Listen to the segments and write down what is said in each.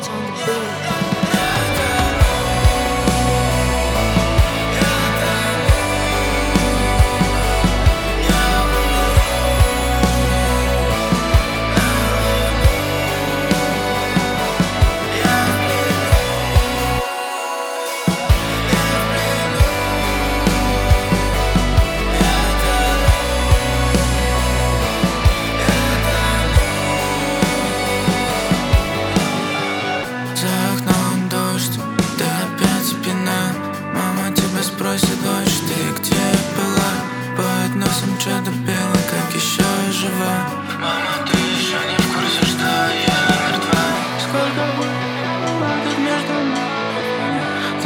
Спросит дочь, ты где была? По относам что-то белое, как еще жива. Мама, ты еще не в курсе, что я мертва? Сколько будет между нами?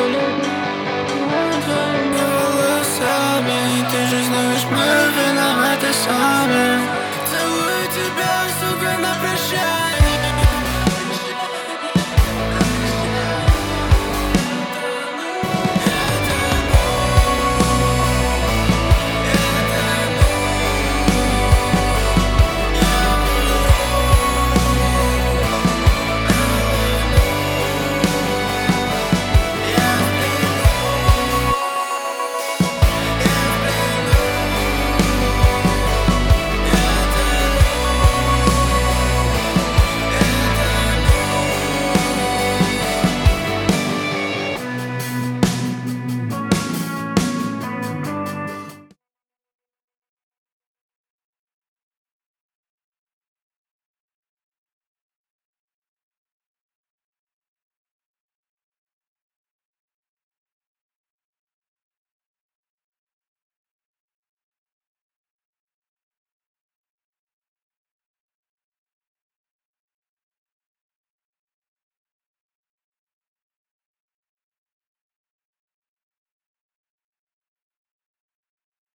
Твоими волосами. Ты же знаешь, мы виноваты сами. Целую тебя, сука, на прощание.